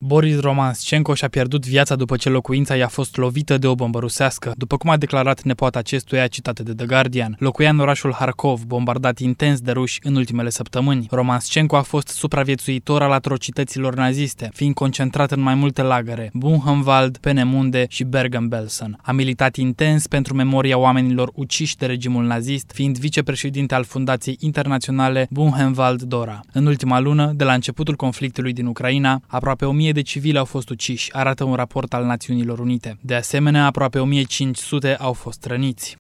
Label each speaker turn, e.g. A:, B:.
A: Boris Romanscenko și-a pierdut viața după ce locuința i-a fost lovită de o bombă rusească, după cum a declarat nepoata acestuia, citată de The Guardian. Locuia în orașul Harkov, bombardat intens de ruși în ultimele săptămâni. Romanscenko a fost supraviețuitor al atrocităților naziste, fiind concentrat în mai multe lagăre, Buchenwald, Peenemünde și Bergen-Belsen. A militat intens pentru memoria oamenilor uciși de regimul nazist, fiind vicepreședinte al Fundației Internaționale Buchenwald-Dora. În ultima lună, de la începutul conflictului din Ucraina, aproape 1000 de civili au fost uciși, arată un raport al Națiunilor Unite. De asemenea, aproape 1500 au fost răniți.